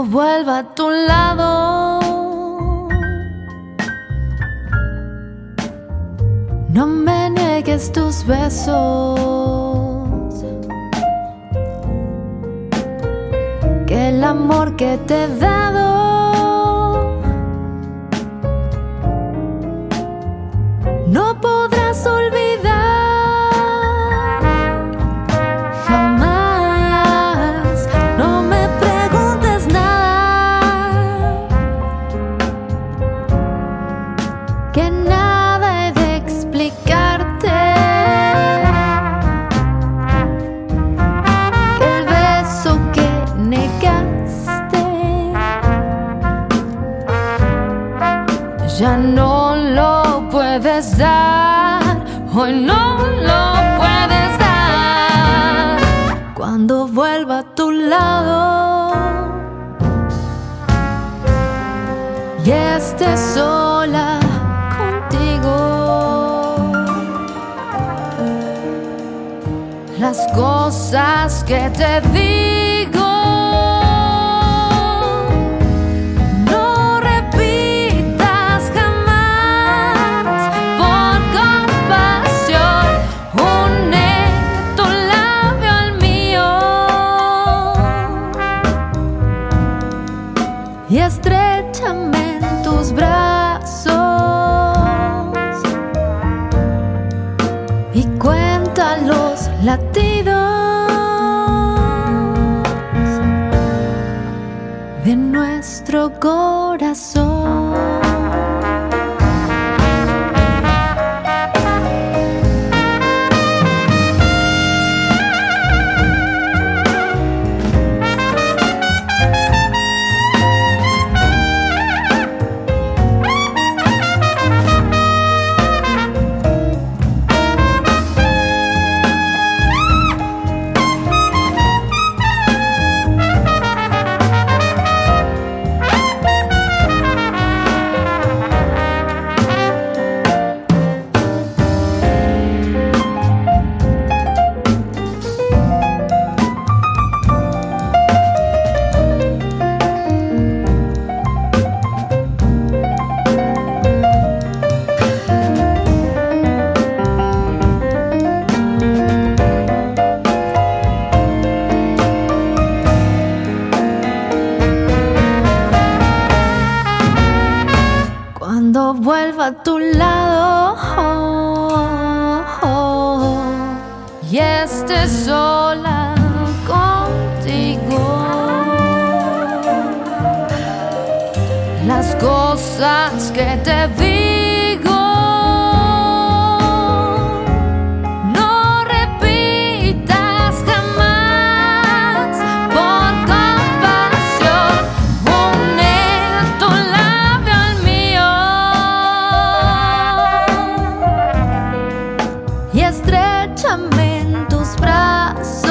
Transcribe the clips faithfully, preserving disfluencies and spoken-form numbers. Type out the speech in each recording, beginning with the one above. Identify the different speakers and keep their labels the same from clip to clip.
Speaker 1: vuelva a tu lado, no me niegues tus besos, que el amor que te he dado no podrás olvidar jamás. No me preguntes nada, que nada he de explicarte, que el beso que negaste ya no lo puedes dar, hoy no lo puedes dar. Cuando vuelva a tu lado y estés sola contigo, las cosas que te digo no repitas jamás. Por compasión, une tu labio al mío y estréchame en tus brazos y cuenta los latidos de nuestro corazón. Cuando vuelva a tu lado y estés sola contigo, las cosas que te digo no repitas jamás. Por compasión, une tu labio al mío y estréchame en tus brazos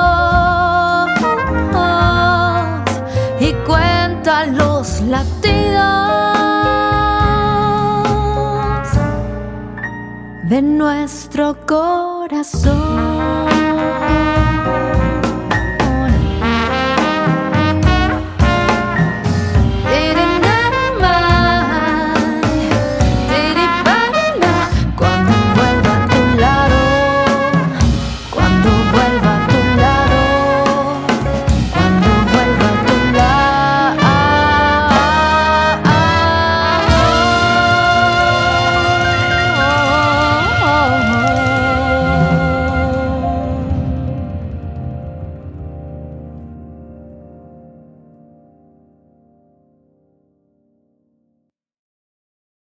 Speaker 1: y cuenta los latidos de nuestro corazón.